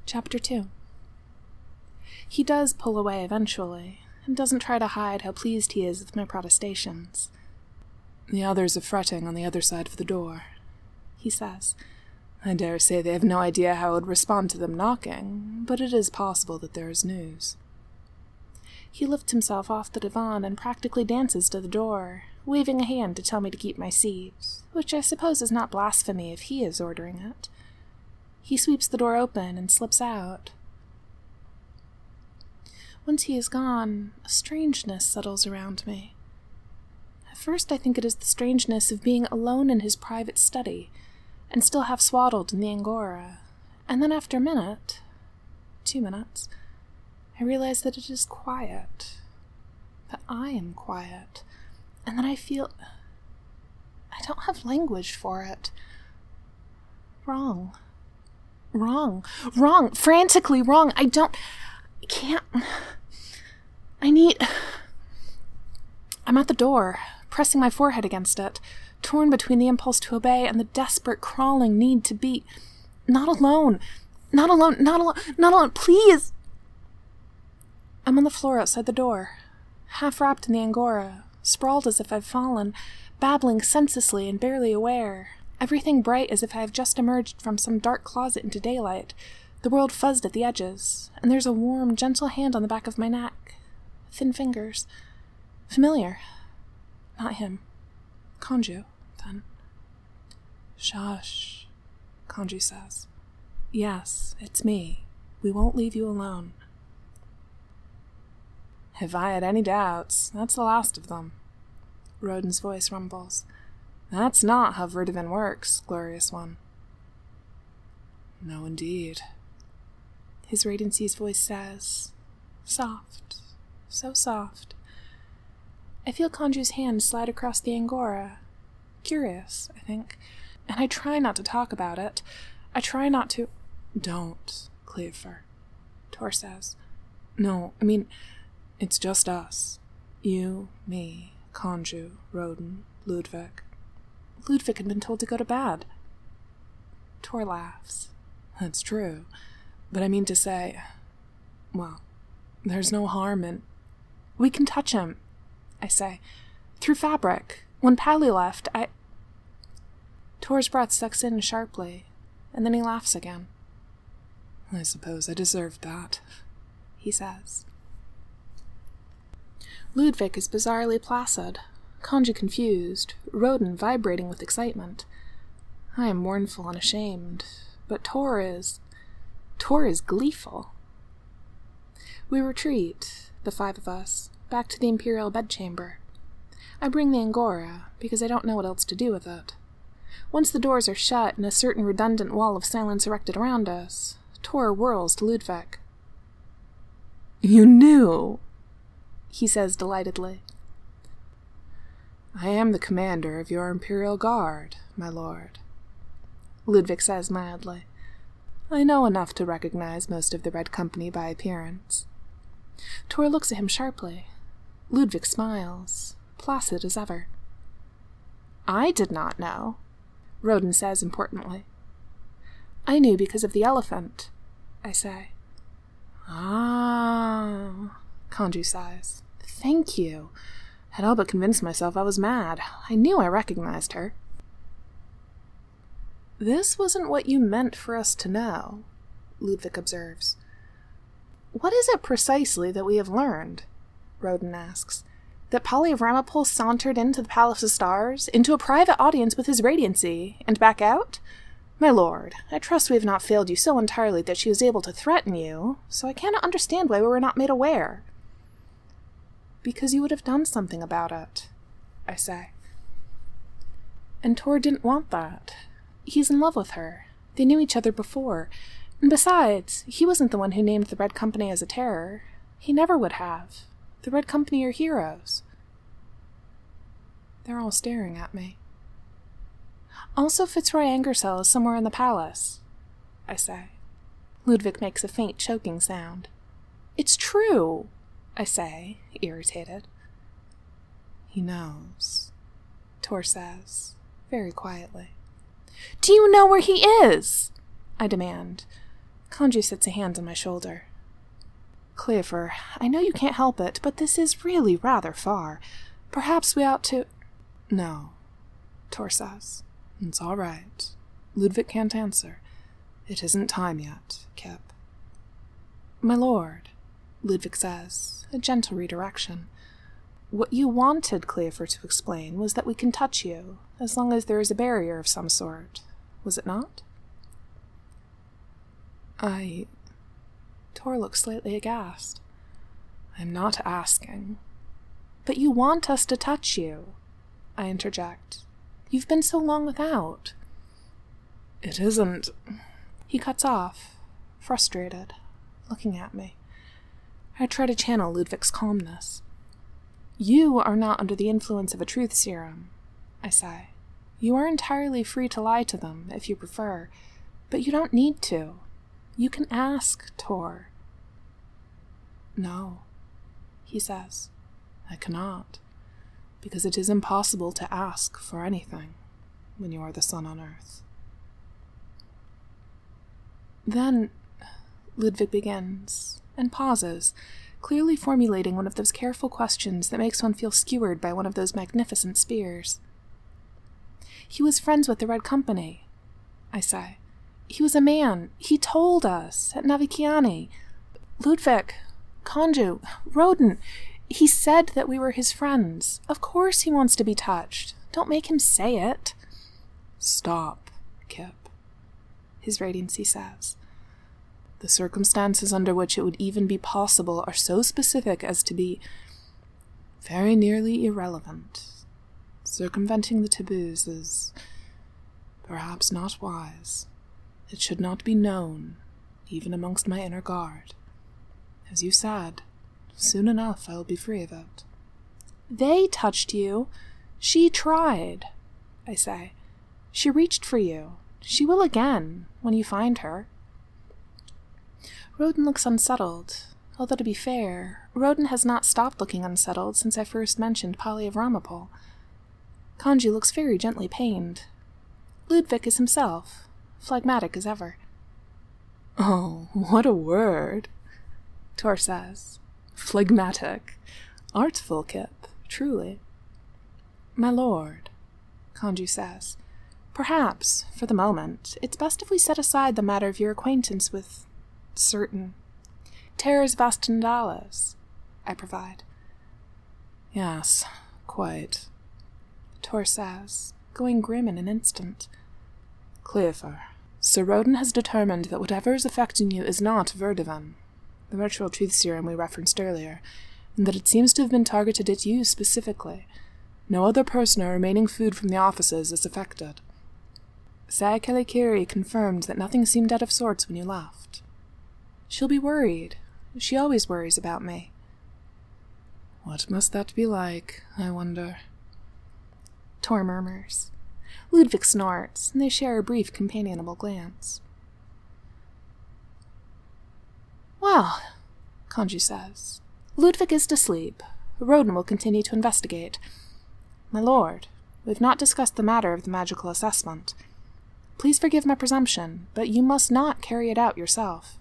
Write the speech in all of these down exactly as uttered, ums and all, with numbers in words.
Chapter two. He does pull away eventually, and doesn't try to hide how pleased he is with my protestations. "The others are fretting on the other side of the door," he says. "I dare say they have no idea how I would respond to them knocking, but it is possible that there is news." He lifts himself off the divan and practically dances to the door, waving a hand to tell me to keep my seat, which I suppose is not blasphemy if he is ordering it. He sweeps the door open and slips out. Once he is gone, a strangeness settles around me. At first I think it is the strangeness of being alone in his private study, and still half swaddled in the angora, and then after a minute, two minutes, I realize that it is quiet, that I am quiet, and then I feel... I don't have language for it. Wrong. Wrong. Wrong. Frantically wrong. I don't... I can't... I need... I'm at the door, pressing my forehead against it, torn between the impulse to obey and the desperate, crawling need to be... Not alone. Not alone. Not alone. Not alone. Please! I'm on the floor outside the door, half wrapped in the angora, sprawled as if I've fallen, babbling senselessly and barely aware, everything bright as if I have just emerged from some dark closet into daylight, the world fuzzed at the edges, and there's a warm, gentle hand on the back of my neck, thin fingers. Familiar. Not him. Kanju, then. "Shush," Kanju says. "Yes, it's me. We won't leave you alone." "If I had any doubts, that's the last of them," Roden's voice rumbles. "That's not how Verdivin works, glorious one." "No, indeed," His Radiancy's voice says, soft, so soft. I feel Kanju's hand slide across the angora. Curious, I think, and I try not to talk about it. I try not to... "Don't, Cleofer," Tor says. "No, I mean... It's just us. You, me, Kanju, Roden, Ludwig." Ludwig had been told to go to bed. Tor laughs. "That's true. But I mean to say... Well, there's no harm in... We can touch him," I say. "Through fabric. When Pally left, I..." Tor's breath sucks in sharply, and then he laughs again. "I suppose I deserved that," he says. Ludwig is bizarrely placid, Kanju confused, Roden vibrating with excitement. I am mournful and ashamed, but Tor is... Tor is gleeful. We retreat, the five of us, back to the Imperial bedchamber. I bring the angora, because I don't know what else to do with it. Once the doors are shut and a certain redundant wall of silence erected around us, Tor whirls to Ludwig. "You knew!" he says delightedly. "I am the commander of your Imperial Guard, my lord," Ludwig says mildly. "I know enough to recognize most of the Red Company by appearance." Tor looks at him sharply. Ludwig smiles, placid as ever. "I did not know," Roden says importantly. "I knew because of the elephant," I say. "Ah," Kanju sighs. "Thank you. Had all but convinced myself I was mad. I knew I recognized her." "This wasn't what you meant for us to know," Ludwig observes. "What is it precisely that we have learned?" Roden asks. "That Pally of Ramapol sauntered into the Palace of Stars, into a private audience with his Radiancy, and back out? My lord, I trust we have not failed you so entirely that she was able to threaten you, so I cannot understand why we were not made aware." "Because you would have done something about it," I say. "And Tor didn't want that. He's in love with her. They knew each other before. And besides, he wasn't the one who named the Red Company as a terror. He never would have. The Red Company are heroes." They're all staring at me. "Also, Fitzroy Angersell is somewhere in the palace," I say. Ludwig makes a faint choking sound. "It's true," I say, irritated. "He knows," Tor says, very quietly. "Do you know where he is?" I demand. Kanju sets a hand on my shoulder. Cleofer, I know you can't help it, but this is really rather far. Perhaps we ought to— No, Tor says. It's all right. Ludwig can't answer. It isn't time yet, Kip. My lord, Ludwig says, a gentle redirection. What you wanted Cleofer to explain was that we can touch you, as long as there is a barrier of some sort, was it not? I... Tor looks slightly aghast. I'm not asking. But you want us to touch you, I interject. You've been so long without. It isn't... He cuts off, frustrated, looking at me. I try to channel Ludwig's calmness. You are not under the influence of a truth serum, I say. You are entirely free to lie to them, if you prefer, but you don't need to. You can ask, Tor. No, he says. I cannot, because it is impossible to ask for anything when you are the sun on earth. Then, Ludwig begins, and pauses, clearly formulating one of those careful questions that makes one feel skewered by one of those magnificent spears. He was friends with the Red Company, I say. He was a man. He told us at Navikiani. Ludwig, Kanju, Roden, he said that we were his friends. Of course he wants to be touched. Don't make him say it. Stop, Kip, His Radiancy says. The circumstances under which it would even be possible are so specific as to be very nearly irrelevant. Circumventing the taboos is perhaps not wise. It should not be known, even amongst my inner guard. As you said, soon enough I will be free of it. They touched you. She tried, I say. She reached for you. She will again, when you find her. Roden looks unsettled, although to be fair, Roden has not stopped looking unsettled since I first mentioned Polyavramapol. Kanju looks very gently pained. Ludwig is himself, phlegmatic as ever. Oh, what a word, Tor says. Phlegmatic. Artful, Kip, truly. My lord, Kanju says, perhaps, for the moment, it's best if we set aside the matter of your acquaintance with certain terrors vastendalis, I provide. Yes, quite, Tor says, going grim in an instant. Cleofer, Sir Roden has determined that whatever is affecting you is not Verdivan, the ritual truth serum we referenced earlier, and that it seems to have been targeted at you specifically. No other person or remaining food from the offices is affected. Sayakalikiri confirmed that nothing seemed out of sorts when you left. She'll be worried. She always worries about me. What must that be like, I wonder? Tor murmurs. Ludwig snorts, and they share a brief companionable glance. Well, Kanju says, Ludwig is to sleep. Roden will continue to investigate. My lord, we've not discussed the matter of the magical assessment. Please forgive my presumption, but you must not carry it out yourself.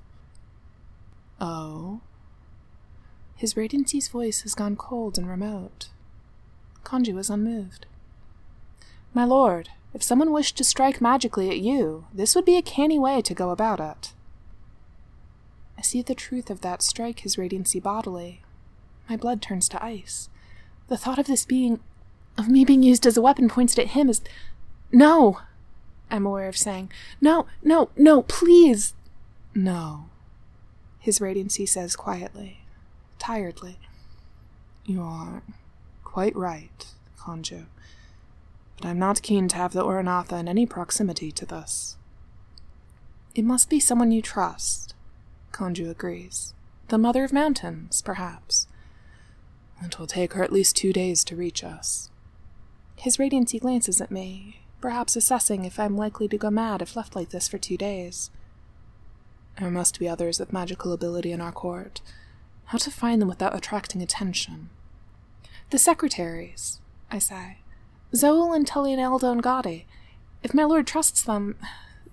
Oh? His Radiancy's voice has gone cold and remote. Kanju is unmoved. My lord, if someone wished to strike magically at you, this would be a canny way to go about it. I see the truth of that strike His Radiancy bodily. My blood turns to ice. The thought of this being, of me being used as a weapon pointed at him is... No! I'm aware of saying, No, no, no, please! No, His Radiancy says quietly, tiredly. You are quite right, Kanju, but I'm not keen to have the Oranatha in any proximity to this. It must be someone you trust, Kanju agrees. The Mother of Mountains, perhaps. It will take her at least two days to reach us. His Radiancy glances at me, perhaps assessing if I'm likely to go mad if left like this for two days. There must be others with magical ability in our court. How to find them without attracting attention? The secretaries, I say. Zoel and Tully and Eldo and Gotti. If my lord trusts them,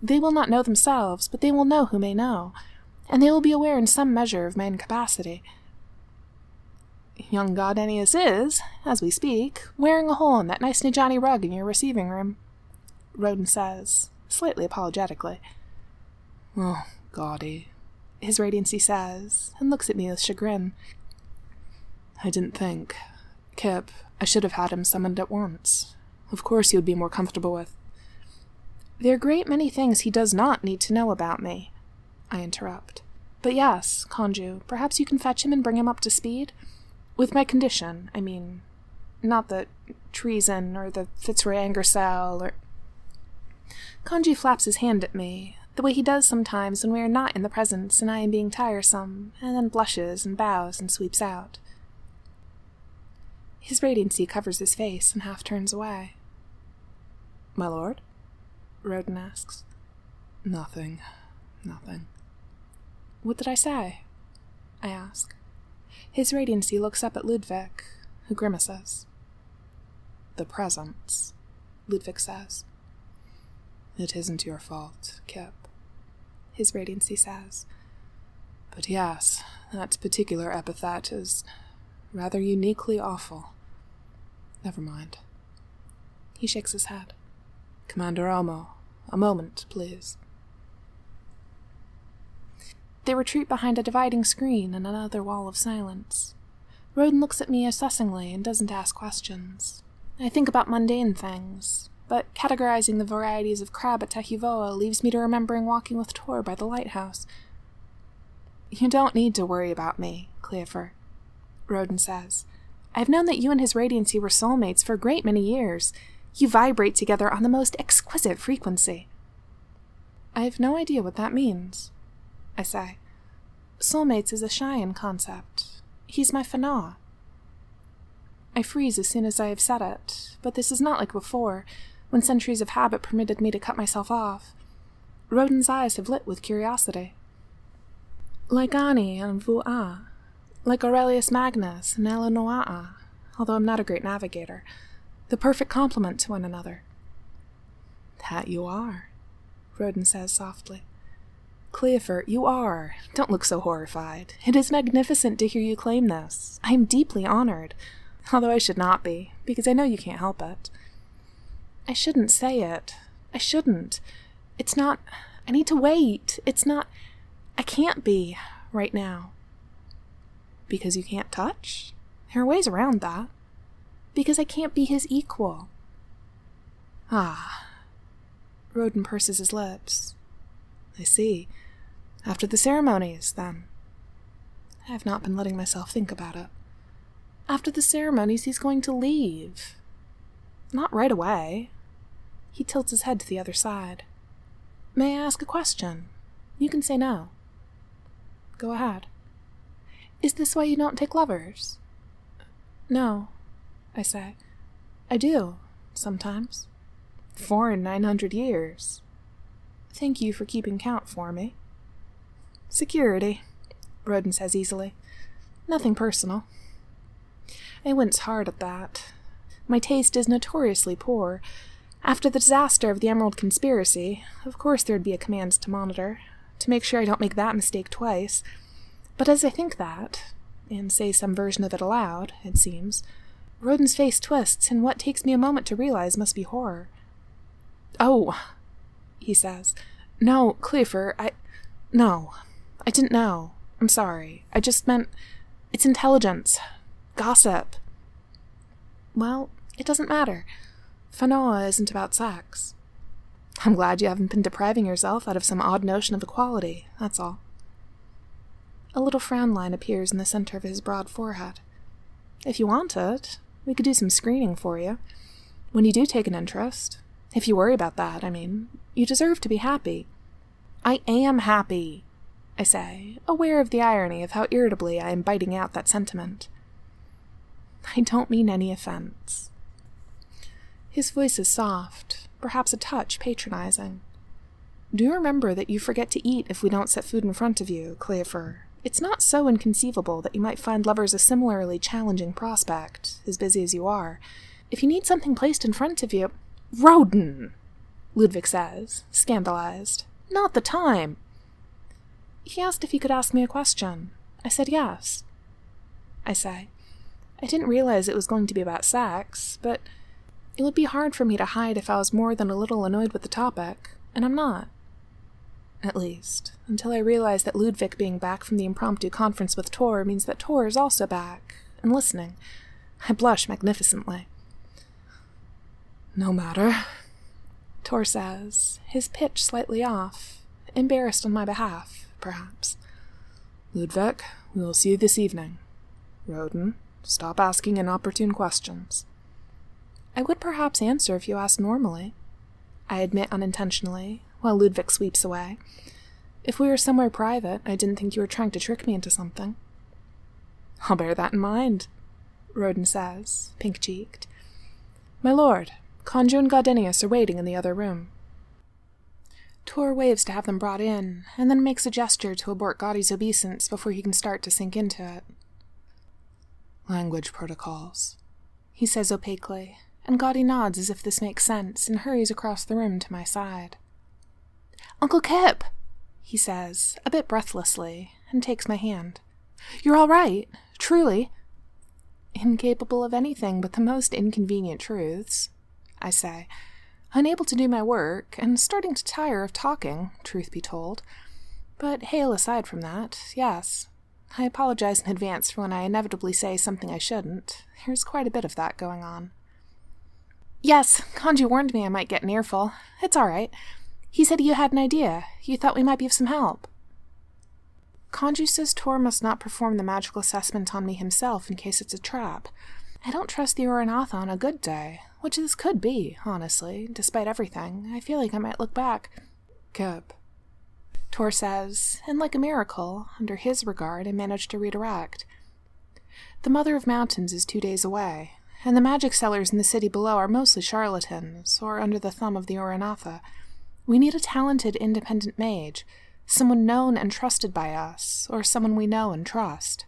They will not know themselves, but they will know who may know, and they will be aware in some measure of my incapacity. Young god Ennius is, as we speak, wearing a hole in that nice Nijani rug in your receiving room, Roden says, slightly apologetically. Oh, gaudy, His Radiancy says, and looks at me with chagrin. I didn't think. Kip, I should have had him summoned at once. Of course he would be more comfortable with... There are a great many things he does not need to know about me, I interrupt. But yes, Conju, perhaps you can fetch him and bring him up to speed? With my condition, I mean. Not the treason, or the Fitzroy Angersell, or... Conju flaps his hand at me, the way he does sometimes when we are not in the presence and I am being tiresome, and then blushes and bows and sweeps out. His Radiancy covers his face and half turns away. My lord? Roden asks. Nothing. Nothing. What did I say? I ask. His Radiancy looks up at Ludwig, who grimaces. The presence, Ludwig says. It isn't your fault, Kip, His Radiancy says. But yes, that particular epithet is rather uniquely awful. Never mind. He shakes his head. Commander Elmo, a moment, please. They retreat behind a dividing screen and another wall of silence. Roden looks at me assessingly and doesn't ask questions. I think about mundane things, but categorizing the varieties of crab at Tehivoa leaves me to remembering walking with Tor by the lighthouse. You don't need to worry about me, Cleofer, Roden says. I've known that you and his Radiancy were soulmates for a great many years. You vibrate together on the most exquisite frequency. I have no idea what that means, I say. Soulmates is a Cheyenne concept. He's my Fanaw. I freeze as soon as I have said it, but this is not like before, when centuries of habit permitted me to cut myself off. Roden's eyes have lit with curiosity. Like Ani and Vu'a, like Aurelius Magnus and Elenoa'a, although I'm not a great navigator, the perfect complement to one another. That you are, Roden says softly. Cleofer, you are. Don't look so horrified. It is magnificent to hear you claim this. I am deeply honored, although I should not be, because I know you can't help it. I shouldn't say it. I shouldn't. It's not... I need to wait. It's not... I can't be, right now. Because you can't touch? There are ways around that. Because I can't be his equal. Ah. Roden purses his lips. I see. After the ceremonies, then. I have not been letting myself think about it. After the ceremonies, he's going to leave. Not right away. He tilts his head to the other side. May I ask a question? You can say no. Go ahead. Is this why you don't take lovers? No, I say. I do, sometimes. Four in nine hundred years. Thank you for keeping count for me. Security, Roden says easily. Nothing personal. I wince hard at that. My taste is notoriously poor. After the disaster of the Emerald Conspiracy, of course there'd be a command to monitor, to make sure I don't make that mistake twice. But as I think that, and say some version of it aloud, it seems, Roden's face twists in what takes me a moment to realize must be horror. Oh, he says. No, Cleofer, I... No, I didn't know. I'm sorry. I just meant... It's intelligence. Gossip. Well, it doesn't matter. Fanoa isn't about sex. I'm glad you haven't been depriving yourself out of some odd notion of equality, that's all. A little frown line appears in the center of his broad forehead. If you want it, we could do some screening for you. When you do take an interest, if you worry about that, I mean, you deserve to be happy. I am happy, I say, aware of the irony of how irritably I am biting out that sentiment. I don't mean any offense. His voice is soft, perhaps a touch patronizing. Do remember that you forget to eat if we don't set food in front of you, Cleofer. It's not so inconceivable that you might find lovers a similarly challenging prospect, as busy as you are. If you need something placed in front of you... Roden! Ludwig says, scandalized. Not the time. He asked if he could ask me a question. I said yes. I say, I didn't realize it was going to be about sex, but it would be hard for me to hide if I was more than a little annoyed with the topic, and I'm not. At least, until I realize that Ludwig being back from the impromptu conference with Tor means that Tor is also back, and listening. I blush magnificently. No matter, Tor says, his pitch slightly off, embarrassed on my behalf, perhaps. Ludwig, we will see you this evening. Roden, stop asking inopportune questions. I would perhaps answer if you asked normally, I admit unintentionally, while Ludwig sweeps away. If we were somewhere private, I didn't think you were trying to trick me into something. I'll bear that in mind, Roden says, pink-cheeked. My lord, Conjo and Gardenius are waiting in the other room. Tor waves to have them brought in, and then makes a gesture to abort Gaudi's obeisance before he can start to sink into it. Language protocols, he says opaquely, and Gaudi nods as if this makes sense and hurries across the room to my side. Uncle Kip, he says, a bit breathlessly, and takes my hand. You're all right, truly. Incapable of anything but the most inconvenient truths, I say, unable to do my work, and starting to tire of talking, truth be told. But hail aside from that, yes. I apologize in advance for when I inevitably say something I shouldn't. There's quite a bit of that going on. Yes, Conjo warned me I might get an earful. It's all right. He said you had an idea. You thought we might be of some help. Conjo says Tor must not perform the magical assessment on me himself in case it's a trap. I don't trust the Oranatha on a good day, which this could be, honestly, despite everything. I feel like I might look back. Kip, Tor says, and like a miracle, under his regard, I managed to redirect. The Mother of Mountains is two days away, and the magic sellers in the city below are mostly charlatans, or under the thumb of the Oranatha. We need a talented, independent mage, someone known and trusted by us, or someone we know and trust.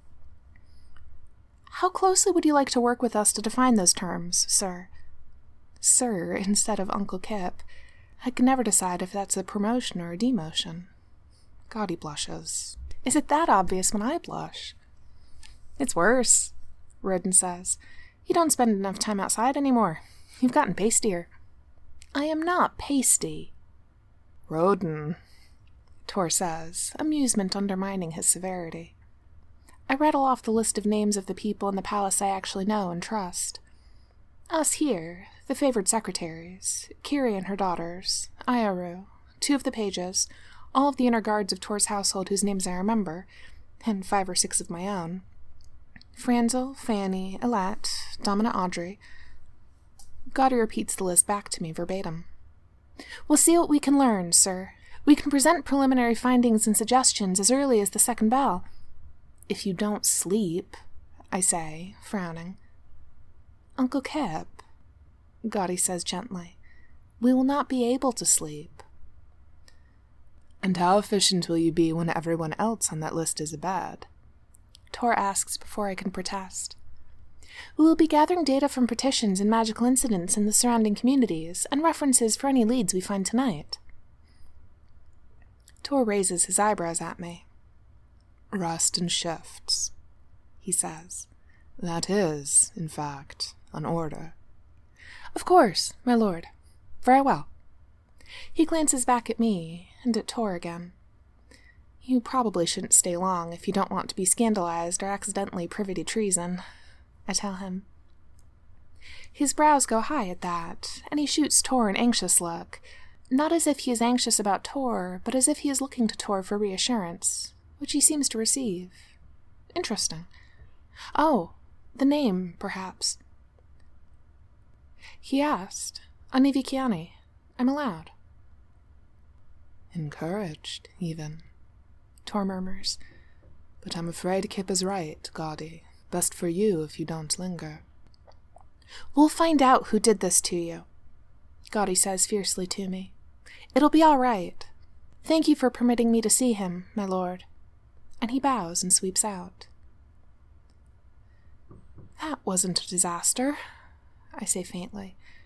How closely would you like to work with us to define those terms, sir? Sir, instead of Uncle Kip. I can never decide if that's a promotion or a demotion. Gaudi blushes. Is it that obvious when I blush? It's worse, Roden says. You don't spend enough time outside anymore. You've gotten pastier. I am not pasty. Roden, Tor says, amusement undermining his severity. I rattle off the list of names of the people in the palace I actually know and trust. Us here, the favored secretaries, Kiri and her daughters, Ayaru, two of the pages, all of the inner guards of Tor's household whose names I remember, and five or six of my own. Franzel, Fanny, Elat, Domina Audrey. Gaudi repeats the list back to me verbatim. We'll see what we can learn, sir. We can present preliminary findings and suggestions as early as the second bell. If you don't sleep, I say, frowning. Uncle Kip, Gaudi says gently, we will not be able to sleep. And how efficient will you be when everyone else on that list is abed? Tor asks before I can protest. We will be gathering data from petitions and magical incidents in the surrounding communities, and references for any leads we find tonight. Tor raises his eyebrows at me. Rest and shifts, he says. That is, in fact, an order. Of course, my lord. Very well. He glances back at me, and at Tor again. You probably shouldn't stay long if you don't want to be scandalized or accidentally privy to treason, I tell him. His brows go high at that, and he shoots Tor an anxious look, not as if he is anxious about Tor, but as if he is looking to Tor for reassurance, which he seems to receive. Interesting. Oh, the name, perhaps. He asked. Anivikiani. I'm allowed. Encouraged, even, Tor murmurs. But I'm afraid Kip is right, Gaudi. Best for you if you don't linger. We'll find out who did this to you, Gaudi says fiercely to me. It'll be all right. Thank you for permitting me to see him, my lord. And he bows and sweeps out. That wasn't a disaster, I say faintly.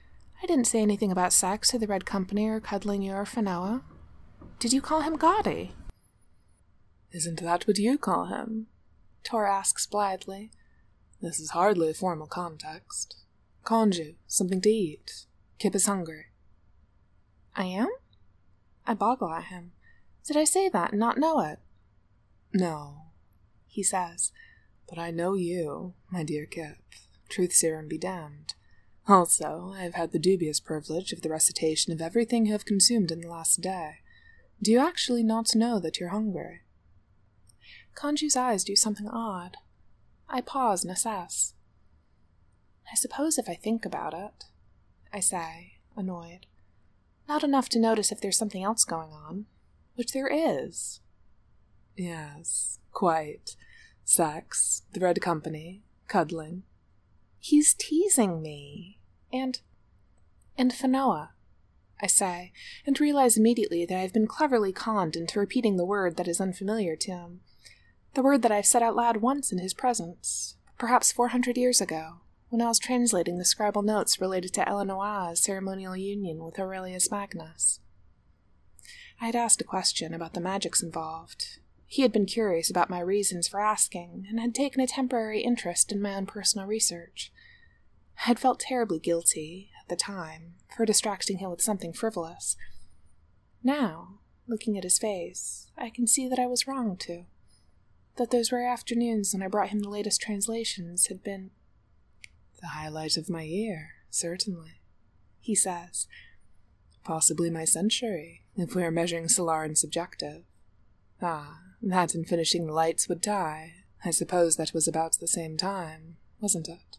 I didn't say anything about sex or the Red Company or cuddling you or Fanoa. Did you call him gaudy? Isn't that what you call him? Tor asks blithely. This is hardly a formal context. Conju, something to eat. Kip is hungry. I am? I boggle at him. Did I say that and not know it? No, he says, but I know you, my dear Kip. Truth serum be damned. Also, I have had the dubious privilege of the recitation of everything you have consumed in the last day. Do you actually not know that you're hungry? Conju's eyes do something odd. I pause and assess. I suppose if I think about it, I say, annoyed. Not enough to notice if there's something else going on, which there is. Yes, quite. Sex, the Red Company, cuddling. He's teasing me. And... and Fanoa, I say, and realize immediately that I've been cleverly conned into repeating the word that is unfamiliar to him. The word that I've said out loud once in his presence, perhaps four hundred years ago, when I was translating the scribal notes related to Eleanor's ceremonial union with Aurelius Magnus. I had asked a question about the magics involved. He had been curious about my reasons for asking, and had taken a temporary interest in my own personal research. I had felt terribly guilty, at the time, for distracting him with something frivolous. Now, looking at his face, I can see that I was wrong to. That those rare afternoons when I brought him the latest translations had been the highlight of my year, certainly, he says. Possibly my century, if we are measuring solar and subjective. Ah, that and finishing the lights would die. I suppose that was about the same time, wasn't it?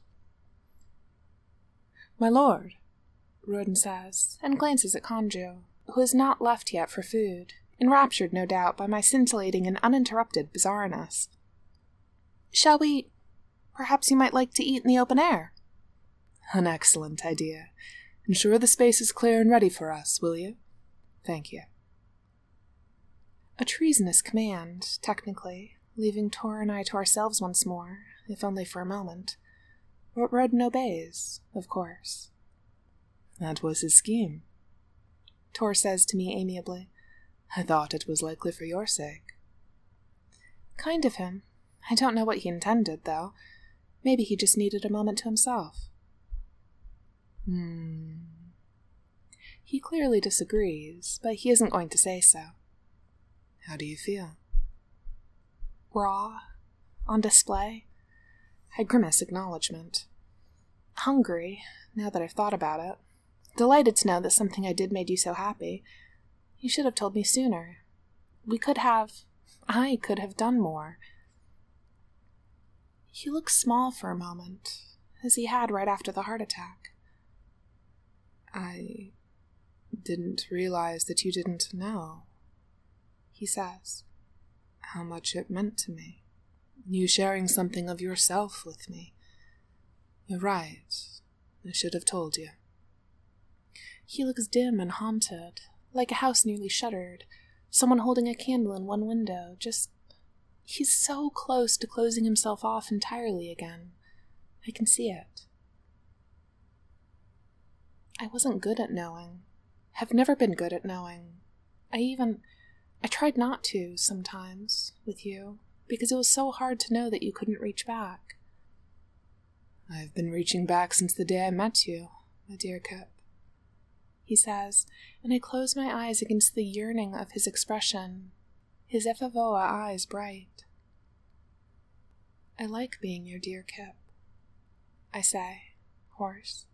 My lord, Roden says, and glances at Conju, who has not left yet for food, enraptured, no doubt, by my scintillating and uninterrupted bizarreness. Shall we... perhaps you might like to eat in the open air? An excellent idea. Ensure the space is clear and ready for us, will you? Thank you. A treasonous command, technically, leaving Tor and I to ourselves once more, if only for a moment. But Roden obeys, of course. That was his scheme, Tor says to me amiably. I thought it was likely for your sake. Kind of him. I don't know what he intended, though. Maybe he just needed a moment to himself. Hmm. He clearly disagrees, but he isn't going to say so. How do you feel? Raw. On display. I grimace acknowledgement. Hungry, now that I've thought about it. Delighted to know that something I did made you so happy. You should have told me sooner. We could have... I could have done more. He looks small for a moment, as he had right after the heart attack. I didn't realize that you didn't know, he says, how much it meant to me. You sharing something of yourself with me. You're right. I should have told you. He looks dim and haunted, like a house nearly shuttered, someone holding a candle in one window, just... He's so close to closing himself off entirely again. I can see it. I wasn't good at knowing. Have never been good at knowing. I even... I tried not to, sometimes, with you, because it was so hard to know that you couldn't reach back. I've been reaching back since the day I met you, my dear Kip, he says, and I close my eyes against the yearning of his expression, his Efavoa eyes bright. I like being your dear Kip, I say, hoarse.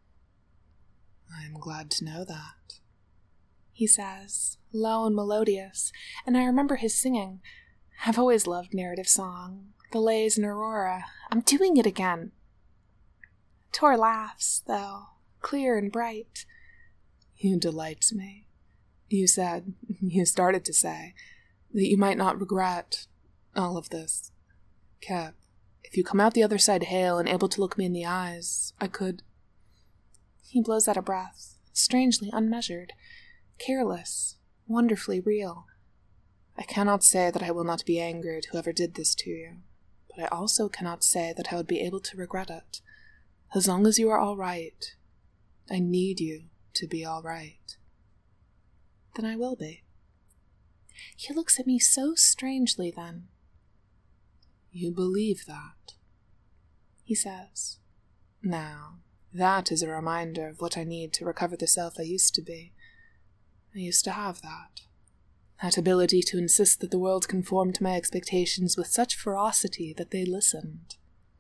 I am glad to know that, he says, low and melodious, and I remember his singing. I've always loved narrative song, the lays and Aurora. I'm doing it again. Tor laughs, though, clear and bright. You delight me. You said, you started to say, that you might not regret all of this. Kip, if you come out the other side hale and able to look me in the eyes, I could... He blows out a breath, strangely unmeasured, careless, wonderfully real. I cannot say that I will not be angry at whoever did this to you, but I also cannot say that I would be able to regret it. As long as you are all right, I need you to be all right. Then I will be. He looks at me so strangely then. You believe that, he says. Now, that is a reminder of what I need to recover the self I used to be. I used to have that. That ability to insist that the world conformed to my expectations with such ferocity that they listened.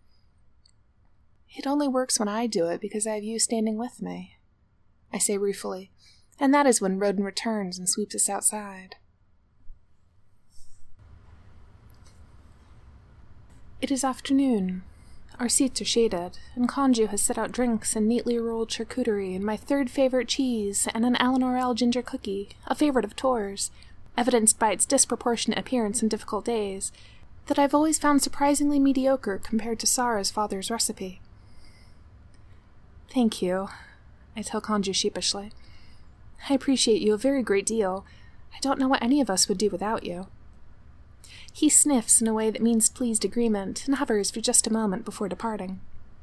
It only works when I do it because I have you standing with me, I say ruefully, and that is when Roden returns and sweeps us outside. It is afternoon. Our seats are shaded, and Conju has set out drinks and neatly rolled charcuterie and my third favorite cheese and an Eleanor L. ginger cookie, a favorite of Tor's, evidenced by its disproportionate appearance in difficult days, that I've always found surprisingly mediocre compared to Sarah's father's recipe. Thank you, I tell Conju sheepishly. I appreciate you a very great deal. I don't know what any of us would do without you. He sniffs in a way that means pleased agreement and hovers for just a moment before departing.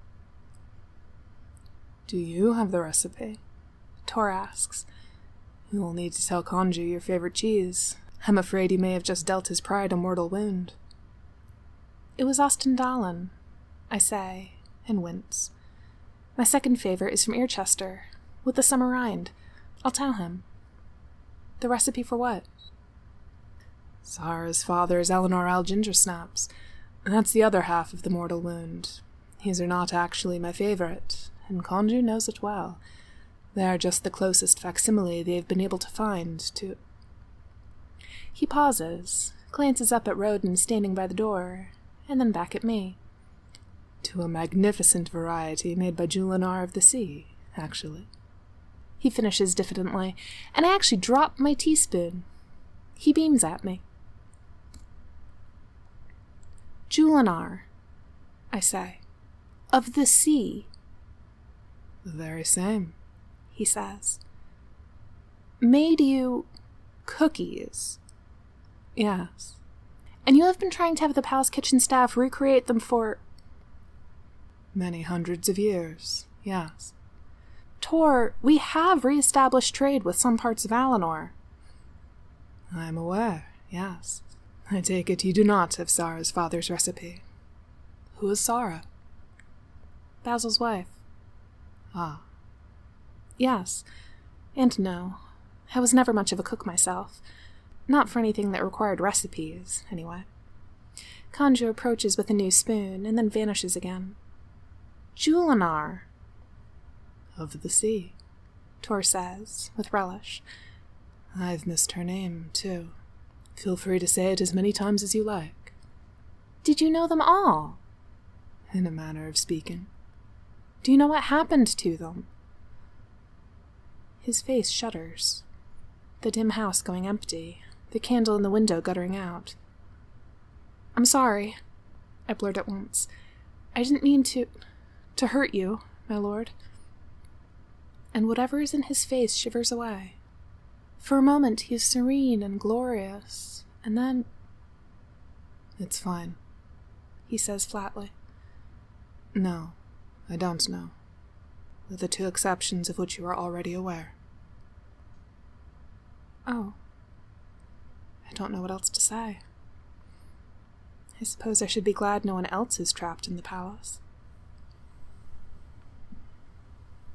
Do you have the recipe? Tor asks. You will need to tell Conju your favorite cheese. I'm afraid he may have just dealt his pride a mortal wound. It was Ostendalen, I say, and wince. My second favorite is from Earchester, with the summer rind. I'll tell him. The recipe for what? Sarah's father's Eleanor L. ginger snaps. That's the other half of the mortal wound. These are not actually my favorite, and Conju knows it well. They are just the closest facsimile they've been able to find to... He pauses, glances up at Roden standing by the door, and then back at me. To a magnificent variety made by Julinar of the Sea, actually. He finishes diffidently, and I actually drop my teaspoon. He beams at me. Julinar, I say. Of the sea. The very same, he says. Made you cookies? Yes. And you have been trying to have the palace kitchen staff recreate them for... Many hundreds of years, yes. Tor, we have re-established trade with some parts of Eleanor. I am aware, yes. I take it you do not have Sarah's father's recipe. Who is Sarah? Basil's wife. Ah. Yes, and no. I was never much of a cook myself. Not for anything that required recipes, anyway. Conju approaches with a new spoon, and then vanishes again. Julinar. Of the sea, Tor says, with relish. I've missed her name, too. Feel free to say it as many times as you like. Did you know them all? In a manner of speaking. Do you know what happened to them? His face shudders. The dim house going empty, the candle in the window guttering out. I'm sorry, I blurt at once. I didn't mean to... to hurt you, my lord. And whatever is in his face shivers away. For a moment he is serene and glorious, and then... It's fine, he says flatly. No, I don't know. With the two exceptions of which you are already aware. Oh. I don't know what else to say. I suppose I should be glad no one else is trapped in the palace.